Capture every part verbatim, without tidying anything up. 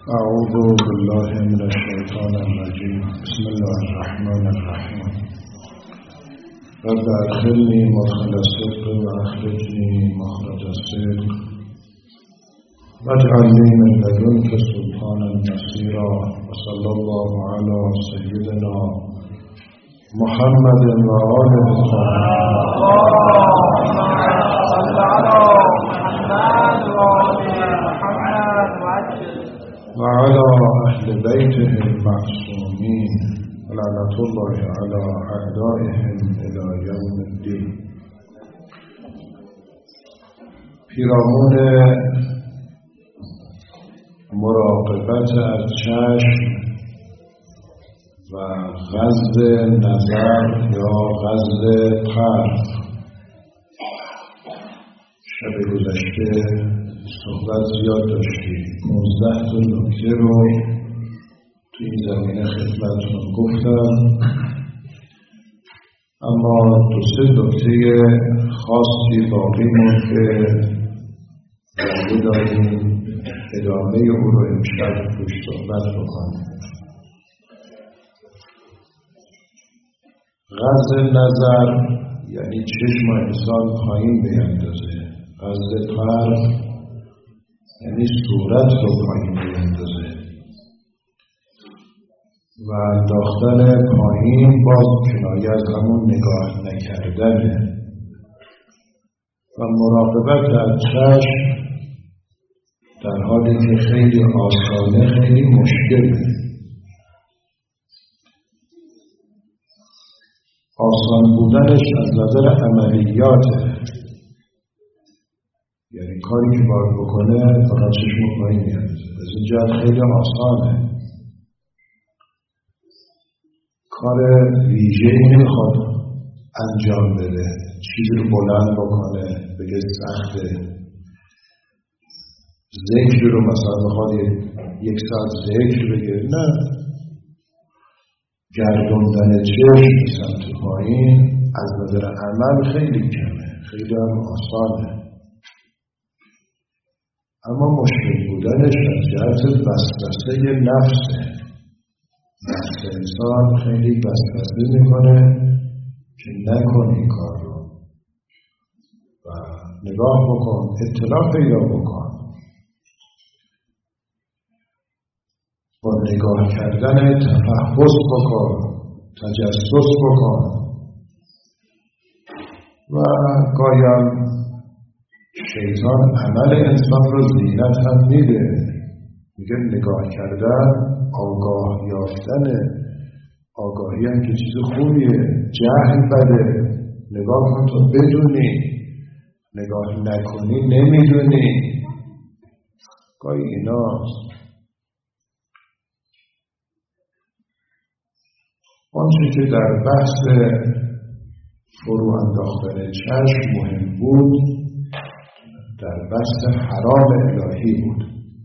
اعوذ بالله من الشیطان الرجیم. بسم الله الرحمن الرحیم. رب ادخلنی مدخل الصدق واخرجنی مخرج الصدق واجعلنی من لدنک سلطانا نصیرا. وصلی الله علی سیدنا محمد و آله وعلى أهل بيته المعصومين لعنة الله على أعدائهم إلى يوم الدين. پیرامون مراقبت از چشم و غض نظر یا غض طرف شب گذشته صحبت زیاد داشتیم. پانزده تا نکته رو تو این زمینه خدمتتون گفتم، اما دو سه نکته خاصی باقی موند که وعده داریم ادامه او رو امشب روش صحبت بکنیم. غض نظر یعنی چشم انسان پایین بیندازه. غض طرف یعنی صورت رو پایین بیندازه و انداختن پایین باز کنایه از همون نگاه نکردنه. و مراقبت از چشم در حالی که خیلی آسانه خیلی مشکله. آسان بودنش از نظر عملیاته، یعنی کاری که باید بکنه فقط چشم پایین میاد. از این جهت خیلی آسانه. کار ویژه‌ای نمیخواد انجام بده، چیزی رو بلند بکنه بگه سخته. ذکر رو مثلا بخواد یک ساعت ذکر بگه، نه، گردوندن چشم سمت پایین از نظر عمل خیلی کمه، خیلی هم آسانه. اما مشکل بودنش از جهت وسوسه نفسه. نفس انسان خیلی وسوسه میکنه که نکن این کار رو و نگاه بکن، اطلاع پیدا بکن. با نگاه کردن تفحص بکن، تجسس بکن. و گایم شیطان عمل انسان رو زینت هم میده. میگه نگاه کردن آگاه یافتنه. آگاهی هم که چیز خوبیه. جهل بده. نگاه کن تو بدونی، نگاه نکنی نمیدونی. گاهی ایناست. آنچه که در بحث فرو انداختن چشم مهم بود در بحث حرام الهی بود.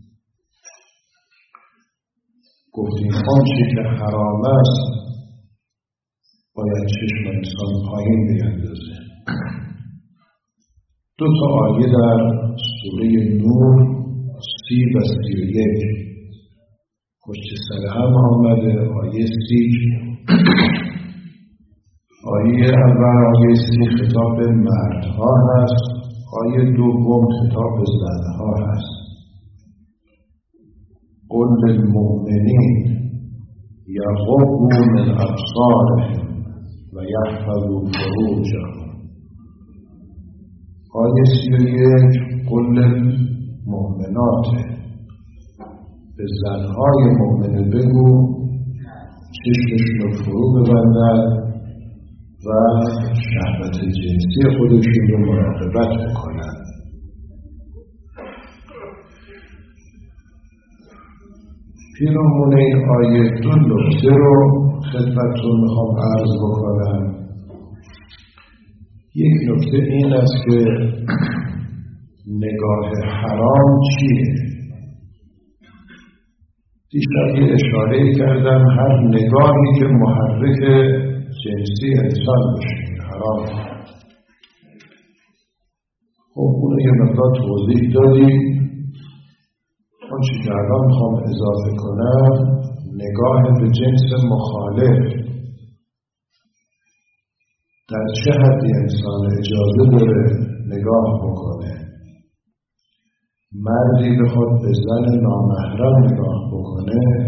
گفتیم آنچه که حرام است باید چشم انسان پایین بیندازه. دو تا آیه در سوره نور سی و سی و یک پشت سر هم آمده. آیه سی آیه اول آیه سی خطاب به مردها هست، آیه دوم خطاب به زنها هست. قل للمؤمنین یغضوا من ابصارهم و یحفظوا فروجهم. آیه سی و یک قل للمؤمنات، به زنهای مؤمنه بگو چشمشون رو فرو ببندن و شهوت جنسی خودشون رو مراقبت بکنن. پیرامون این آیه دو نکته رو خدمتتون میخوام عرض بکنم. یک نکته این است که نگاه حرام چیه؟ دیشب یه اشاره کردم هر نگاهی که محرک جنسی انسان بشه حرام. خب اونو یه مقدار توضیح دادیم. آنچه که الان میخوام اضافه کنم نگاه به جنس مخالف. در چه حدی انسان اجازه داره نگاه بکنه؟ مردی بخواد به زن نامحرم نگاه بکنه،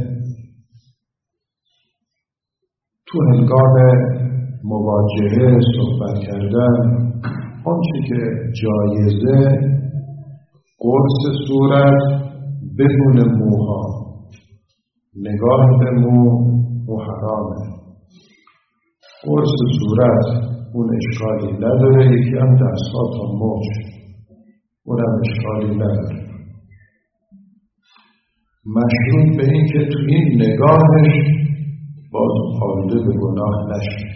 تو هنگام مواجهه صحبت کردن آنچه که جایزه قرص صورت بدون موها، نگاه به مو مو حرامه. قرص صورت اون اشکالی نداره، یکی هم دستها تا مچ اونم اشکالی نداره. مشروط به این که تو این نگاهش باز آلوده به گناه نشه.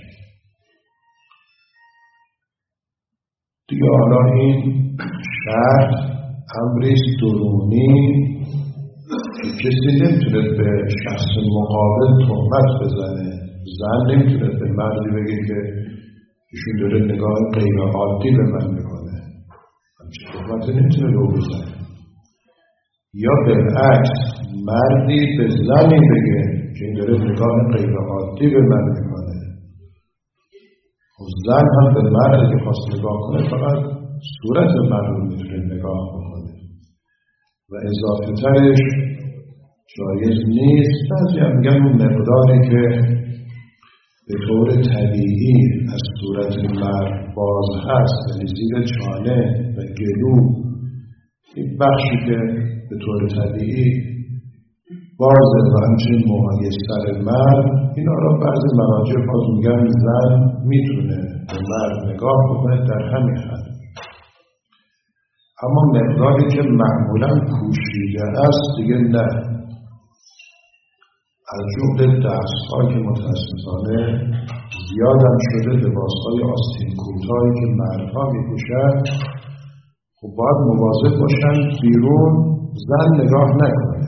دیگه حالا این شرط امریست درونی که کسی نمیتونه به شخص مقابل تهمت بزنه. زن نمیتونه به مردی بگه که ایشون داره نگاه غیر عادی به من میکنه، همچه تهمت نمیتونه رو بزنه. یا بالعکس مردی به زنی بگه که این داره نگاه غیر عادی به من میکنه. و زن هم به مرد که خواست نگاه کنه فقط صورت مرد رو میتونه نگاه بکنه و اضافه ترش جایز نیست. بعضی هم میگن اون مقداری که به طور طبیعی از صورت مرد باز هست، یعنی زیر چانه و گلو، این بخشی که به طور طبیعی بازه و همچنین موهای سر مرد، اینا را بعضی مراجع باز میگن زن میتونه به مرد نگاه بکنه در همین حد. اما مقداری که معمولا پوشیده است دیگه نه. از جمله دست‌ها که متاسفانه زیادم شده، لباس‌های آستین کوتاهی که مردها می‌پوشن، خب باید مواظب باشن بیرون زن نگاه نکنه.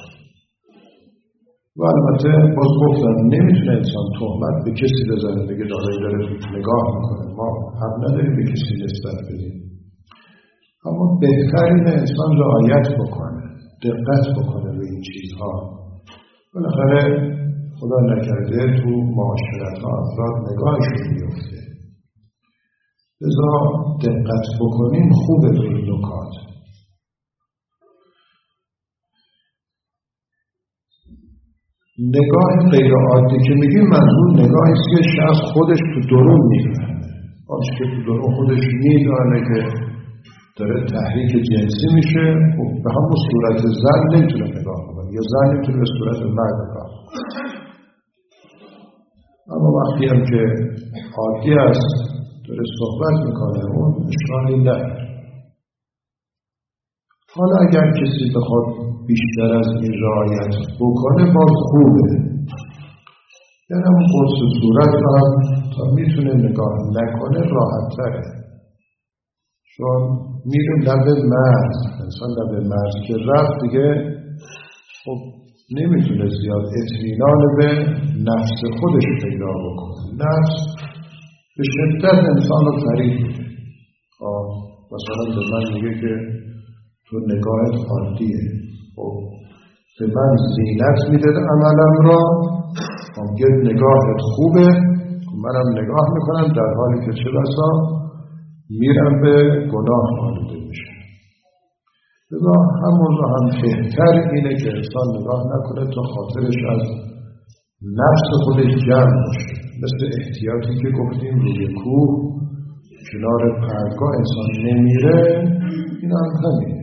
و البته باز گفتم نمیتونه انسان تهمت به کسی بزنه بگه داره داره نگاه میکنه، ما حق نداریم به کسی نسبت بدیم. اما بهترین انسان رعایت بکنه، دقت بکنه به این چیزها. بالاخره خدا نکرده تو معاشرت ها افراد نگاهشون میفته. لذا دقت بکنیم خوبه به این نکات. نگاه غیر عادی که میگیم منظور نگاهی است که شخص خودش تو درون میفهمه. آنچه که تو درون خودش میدانه که داره تحریک جنسی میشه، خب به همون صورت زن نمیتونه نگاه کنه یا زن نمیتونه به صورت مرد نگاه کنه. اما وقتی هم که عادی است داره صحبت میکنه اون اشکالی نداره. حالا اگر کسی بخواد بیشتر از این رعایت بکنه باز خوبه، یعنی اون قرص صورت هم تا میتونه نگاه نکنه راحت تره. چون میره لب مرز، انسان لب مرز که رفت دیگه خب نمیتونه زیاد اطمینان به نفس خودش پیدا بکنه. نفس به شدت انسان رو فریب میده. مثلا به من میگه که تو نگاهت عادیه، خب به من زینت میده عملم را، ممکن نگاهت خوبه منم نگاه میکنم در حالی که چه بسا میرم به گناه آلوده میشه. لذا همون را هم بهتر اینه که انسان نگاه نکنه تا خاطرش از نفس خودش جمع باشه. مثل احتیاطی که گفتیم روی کوه کنار پرگاه انسان نمیره، این هم همینه.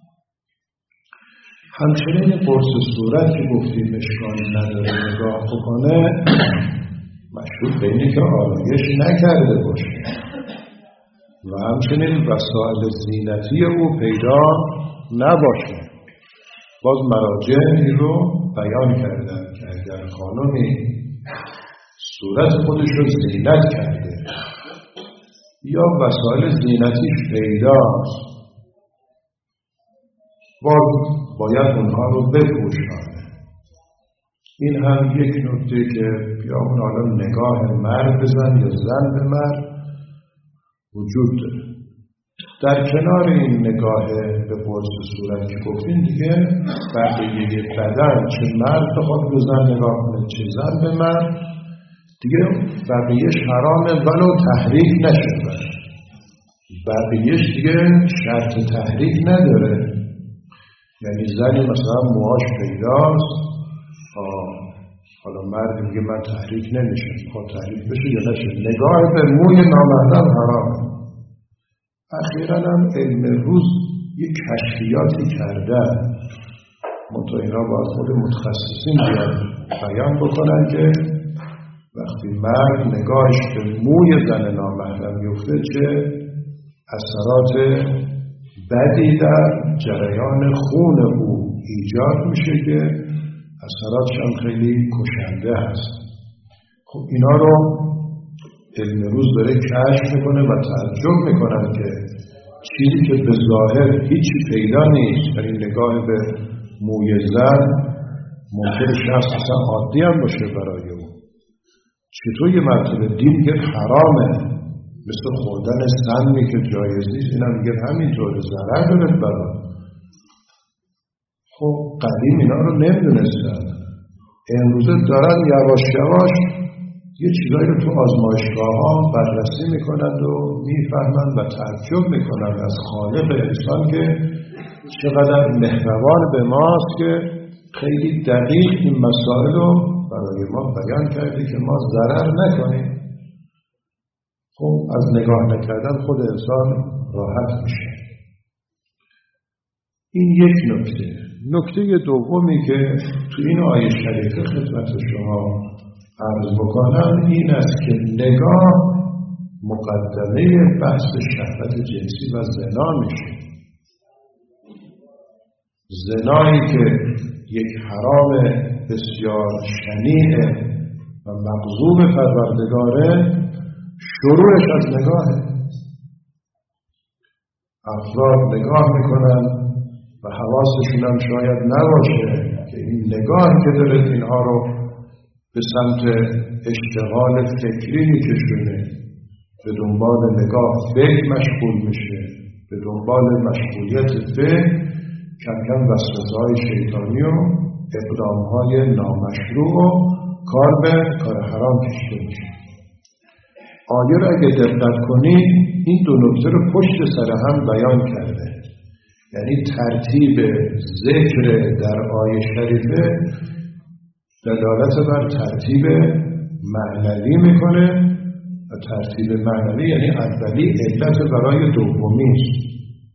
همچنین قرص صورت که گفتیم اشکال نداره نگاه بکنه، مشروط به اینه که آرایش نکرده باشه و همچنین وسایل زینتی او پیدا نباشه. باز مراجع این رو بیان کردن که اگر خانمی صورت خودش رو زینت کرده یا وسایل زینتی پیداست، باز باید اونها رو بپوشانه. این هم یک نکته که بیامون حالا نگاه مرد بزن یا زن به مرد وجود داره. در کنار این نگاه به قرص صورت که گفتیم دیگه بقیه بدن، چه مرد بخواد به زن نگاه کنه چه زن به مرد، دیگه بقیهش حرامه ولو تحریک نشده. بقیهش دیگه شرط تحریک نداره. یعنی زنی مثلا موهاش پیداست، حالا مرد میگه من تحریک نمیشه، خود تحریک بشه یا نشه، نگاه به موی نامحرم حرامه. اخیراً هم علم روز یک کشفیاتی کرده، منتها اینا باید خود متخصصین بیان بیان بکنن که وقتی مرد نگاهش به موی زن نامحرم میفته چه اثرات بدی در جریان خون او ایجاد میشه که اثراتش هم خیلی کشنده هست. خب اینا رو علم روز داره کشف میکنه و تعجب میکنن که چیزی که به ظاهر هیچی پیدا نیست در این نگاه به موی زن ممکن شخص اصلا عادی هم باشه برای او. چطور یه مرتبه دین که حرامه، مثل خوردن سمی که جایز نیست، این هم میگه همینطور ضرر داره برای. خب قدیم اینا رو نمیدونستن، امروزه دارن یواش یواش یه چیزایی رو تو آزمایشگاه ها بررسی میکنند و میفهمند و تعجب میکنند از خالق انسان که چقدر مهربان به ماست که خیلی دقیق این مسائل رو برای ما بیان کرده که ما ضرر نکنیم. خب از نگاه نکردن خود انسان راحت میشه. این یک نکته. نکته دومی که تو این آیه شریفه خدمت شما عرض بکنم این است که نگاه مقدمه بحث شهوت جنسی و زنا میشه. زنایی که یک حرام بسیار شنیع و مغضوب پروردگاره شروعش از نگاهه. افراد نگاه میکنن و حواسشون هم شاید نباشه که این نگاهی که داره اینها رو به سمت اشتغال فکری میکشونه، به دنبال نگاه فکر مشغول میشه، به دنبال مشغولیت فکر کم کم وسوسه‌های شیطانی و اقدامهای نامشروع و کار به کار حرام کشیده میشه. آیه را اگه دقت کنید این دو نکته رو پشت سر هم بیان کرده. یعنی ترتیب ذکر در آیه شریفه دلالت بر ترتیب معنوی میکنه و ترتیب معنوی یعنی اولی علت برای دومی است.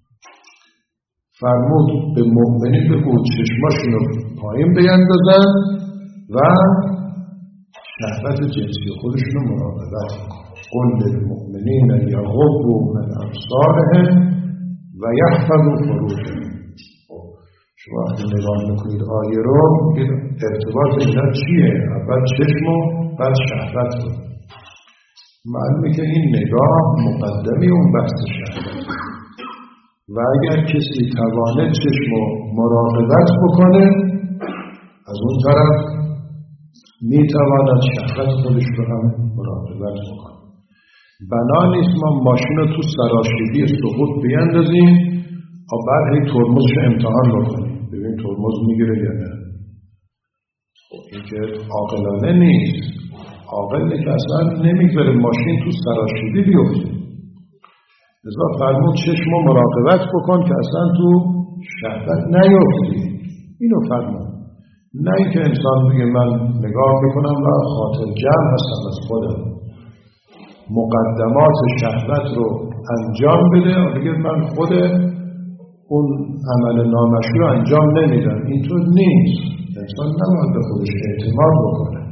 فرمود به مؤمنین بگو چشماشون رو پایین بیندازن و شهوت جنسی خودشون رو مراقبت کنن. قل للمؤمنین یغضوا من ابصارهم و یحفظوا فروجهم. شما وقتی نگاه میکنید آیه رو ارتباط اینا چیه؟ اول چشم و بعد شهوت رو. معلومه که این نگاه مقدمی اون بحث شهوت و اگر کسی توانه چشم و مراقبت بکنه از اون طرف میتواند شهوت خودش رو هم مراقبت بکنه. بنا نیست ما ماشین رو تو سراشیبی سقوط بیندازیم و بعد هی ترمزش امتحان بکنیم ببین ترمز میگیره یا نه. این که عاقلانه نیست. عاقله که اصلا نمیگذاره ماشین تو سراشیبی بیفته. لذا فرمود چشم و مراقبت بکن که اصلا تو شهوت نیفتی. اینو فرمود. نه اینکه انسان بگه من نگاه میکنم و خاطر جمع هستم از خودم، مقدمات شهوت رو انجام بده و بگه من خود اون عمل نامشروع انجام نمیدم. اینطور نیست. انسان نباید به خودش اعتماد بکنه.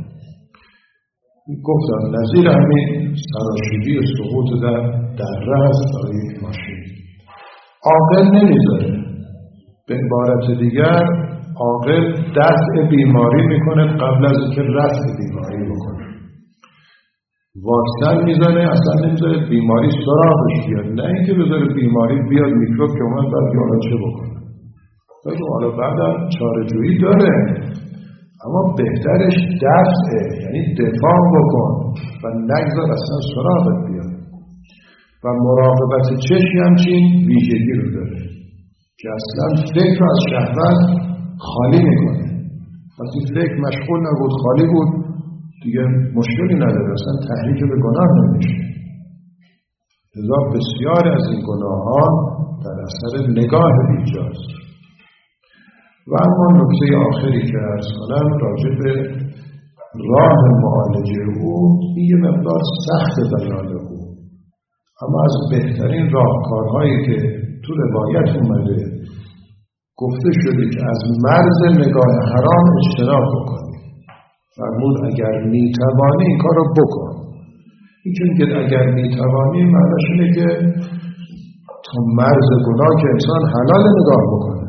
گفتم نظیر همین سراشیبی سقوط در دره هست برای یک ماشین. عاقل نمیذاره. به عبارت دیگر عاقل دفع بیماری میکنه قبل از اینکه رفع بیماری بکنه. واکسن میزنه اصلا نمیذاره بیماری سراغش بیاد، نه اینکه بذاره بیماری بیاد میکروب که اومد بعد یالا چه بکنه. بگو حالا بعدم چاره‌جویی داره اما بهترش دفعه، یعنی دفاع بکن و نگذار اصلا سراغت بیاد. و مراقبت چشم همچین ویژگی رو داره که اصلا فکر رو از شهوت خالی میکنه. وقتی فکر مشغول نبود، خالی بود، دیگه مشکلی نداره، اصلا تحریک به گناه نمیشه. لذا بسیار از این گناهان در اثر نگاه ایجاست. و اما نکته آخری که عرض کنم راجع به راه معالجه او، این یه مقدار سخت بیان او، اما از بهترین راهکارهایی که تو روایت اومده گفته شده که از مرز نگاه حرام اجتناب بکنی. فرمود اگر میتوانی این کار رو بکن. این که اگر میتوانی معنیش اینه که تا مرز گناه که انسان حلال نگاه بکنه.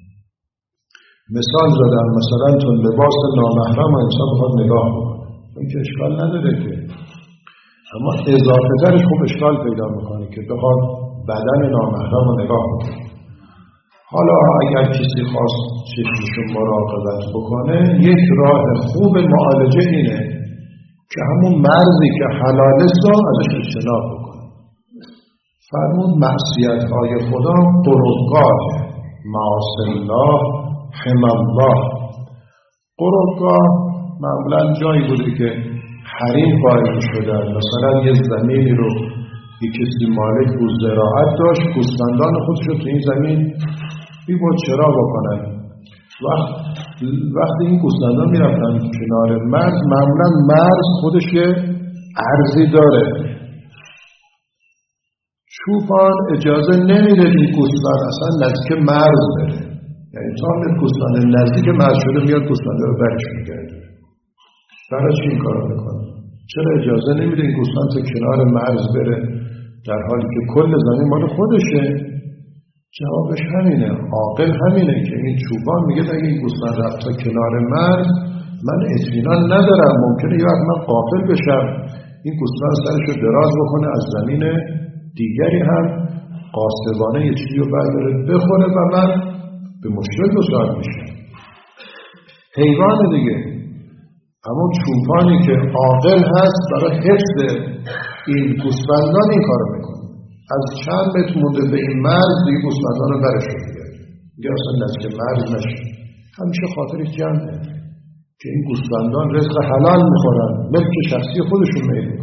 مثال زدم، مثلا تو لباس نامحرم و انسان بخواد نگاه بکنه، این که اشکال نداره که، اما اضافه ترش خوب اشکال پیدا میکنه که بخواد بدن نامحرم رو نگاه بکنه. حالا اگر کسی خواست چشمشو مراقبت بکنه، یک راه خوب معالجه اینه که همون مرزی که حلاله رو ازش اجتناب بکنه. فرمود معصیت‌های خدا قربگاه، معاصی الله حم الله. قربگاه معمولا جایی بوده که حریم قائم شدن، مثلا یه زمینی رو یک کسی مالک بود زراعت داشت، گوسفندان خودش رو تو این زمین بی بود چرا بکنن. وقت وقتی این گوسفندان میرفتن کنار مرز، معمولا مرز خودش یه ارزی داره، چوپان اجازه نمیده این گوسفند اصلا نزدیک مرز بره، یعنی تا به گوسفند نزدیک مرز شده میاد گوسفند رو برش میگرده. برای چی این کار میکنه؟ چرا اجازه نمیده این گوسفند تا کنار مرز بره در حالی که کل زمین مال خودشه؟ جوابش همینه، عاقل همینه که این چوبان میگه اگه این گوسفند رفت تا کنار مرز من اطمینان ندارم، ممکنه یه وقت من غافل بشم این گوسفند سرشو دراز بکنه از زمین دیگری هم قاصدانه یه چیزی رو برداره بخوره و من به مشکل دچار میشم. حیوان دیگه، اما چوپانی که عاقل هست برای حفظ این گوسفندان این کارو میکنه، از چند متر مونده به این مرز دیگه گوسفندان رو برش میگرد، دیگه اصلا نزدیک مرز نشه. همیشه خاطرش جمعه که این گوسفندان رزق حلال میخورن، ملک شخصی خودشون میکنن.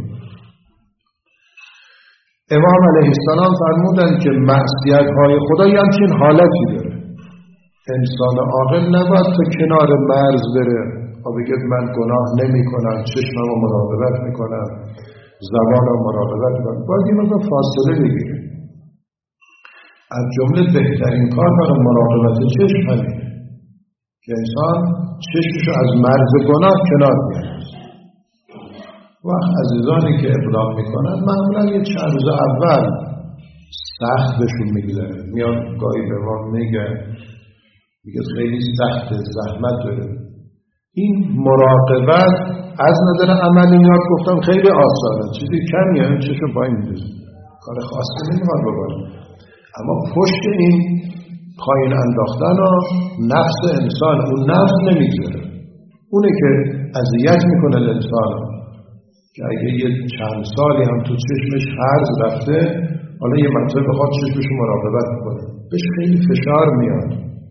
امام علیه السلام فرمودن که معصیت های خدا یه همچین حالتی داره. انسان عاقل نباید تا کنار مرز بره و بگه من گناه نمی کنم، چشمم رو مراقبت میکنم، زبانم رو مراقبت میکنم، باید این مقدار فاصله بگیره. از جمله بهترین کار برای مراقبت چشم همینه که انسان چشمشو از مرز گناه کنار بیاره. وقت عزیزانی که اقدام میکنن معمولا یه چند روز اول سخت بهشون میگذره، میاد گاهی به ما میگه میگه خیلی سخت، زحمت داره. این مراقبت از نظر عملیات گفتم خیلی آسانه، چیزی کمیه، این چشم پایین میدوزه، کار خاصی نمیخواد بکنه. اما پشت این پایین انداختن و نفس انسان، اون نفس نمیگذاره، اونه که اذیت میکنه انسان، که اگه یه چند سالی هم تو چشمش هرز رفته، حالا یه منطقه بخواد چشمش مراقبت کنه، بهش خیلی فشار میاد،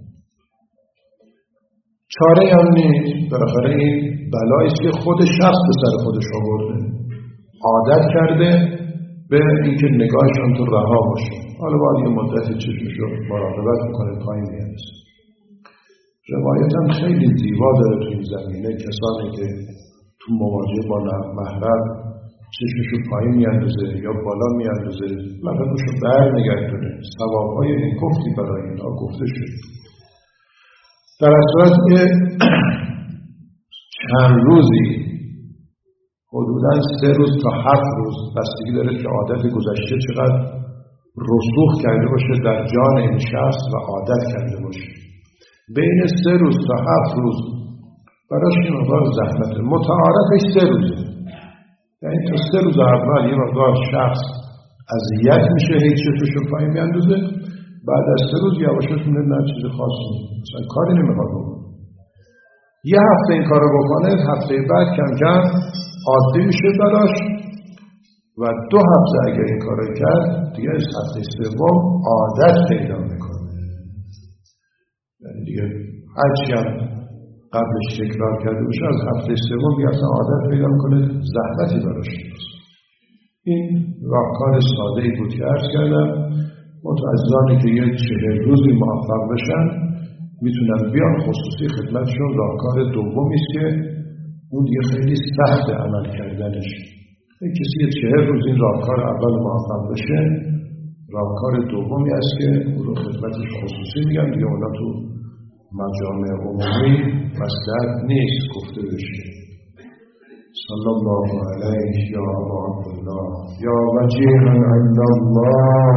چاره هم نیست. بالاخره این بلاییست که خود شخص به سر خودش آورده، عادت کرده به اینکه نگاهش هم تو رها باشه، حالا باید یه مدت چشمش رو مراقبت میکنه پایین میاد. روایت هم خیلی زیبا داره تو این زمینه، کسانی که تو مواجهه با محرم چشمشو پایین میاندازه یا بالا میاندازه، لبنشو بر نگردونه، ثوابهای این گفتی برای اینا گفته شده. در صورت که چند روزی، حدوداً سه روز تا هفت روز، بستگی داره که عادت گذشته چقدر رسوخ کرده باشه در جان این شخص و عادت کرده باشه، بین سه روز تا هفت روز براش این مقدار زحمته. متعارفش سه روزه، یعنی تا سه روز اول یه مقدار شخص اذیت میشه، هیچ چیزشو پایین میاندازه، بعد از سه روز یواشش میده نه چیز خاصی مثلا کاری نمیخواد بکنه. یه هفته این کارو بکنه، هفته بعد کم کم عادی میشه براش و دو هفته اگر این کار کرد دیگه از هفته سوم عادت پیدا میکنه. یعنی دیگه هرچی هم قبلش تکرار کرده باشه از هفته سوم دیگه اصلا عادت پیدا کنه، زحمتی براش نیست. این راهکار ساده‌ای بود که عرض کردم. متعزانی که یک چهل روزی موفق بشن میتونن بیان خصوصی خدمتشون. راهکار دومی است که اون دیگه خیلی سخت عمل کردنش. کسی یه چهل روز این راهکار اول موفق بشه، راهکار دومی است که اون رو خدمتش خصوصی میگن، دیگه اونا تو مجامع عمومی مصلحت نیست گفته بشه. صلی الله علیه یا ابا عبدالله یا وجیها عند الله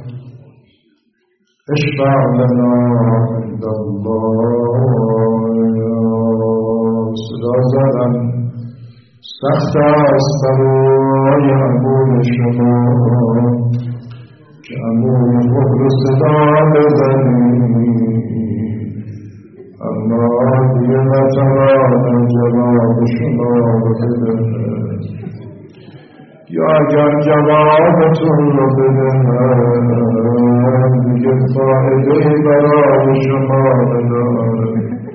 اشفع لنا عند الله. صدا زدن سخت است برای امور شما که امور خود رو صدا بزنید، اما دیگه نتوانم جواب شما رو بده، یا اگر جوابتون رو بدهم دیگه فایده‌ای برای شما نداره.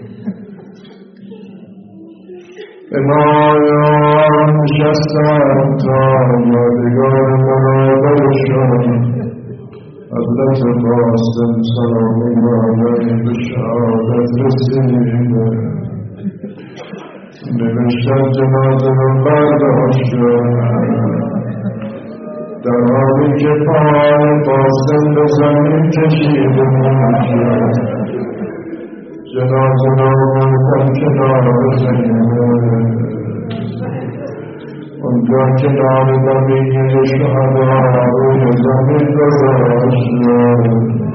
امایان نشستن تا یادگار برادرشان حضرت قاسم سلام الله علیه به شهادت رسیده. نوشتن جنازه رو برداشتن در حالی که پای قاسم به زمین کشیده میشه. جنازه رو بردن کنار زمینه، اونجا کنار زمین شهدا روی زمین گذاشتن.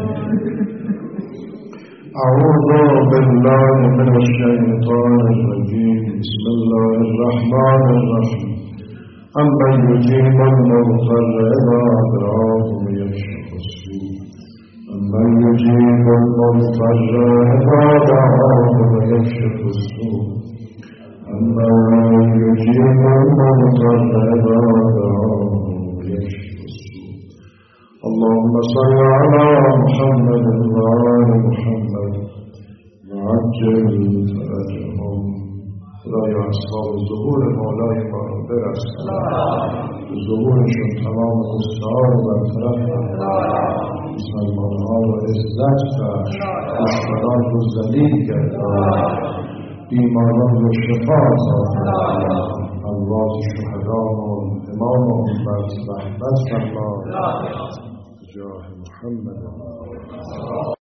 اعوذ بالله من الشیطان الرجیم. بسم الله الرحمن الرحیم. امن یجیب المضطر اذا دعاه ویکشف السوء. امن یجیب المضطر اذا دعاه ویکشف السوء. امن یجیب المضطر اذا دعاه ویکشف السوء. اللهم صل على محمد وآل محمد وعجل فرجهم. خدایا اصحاب ظهور مولای ما رو برسان، به ظهورشون تمام غصه‌ها رو برطرف فرما، مسلمان‌ها رو عزت بخش، دشمنان رو ذلیل گردان، بیماران رو شفا عطا فرما، اموات شهدامون امامون بر رحمت فرما. جاه محمد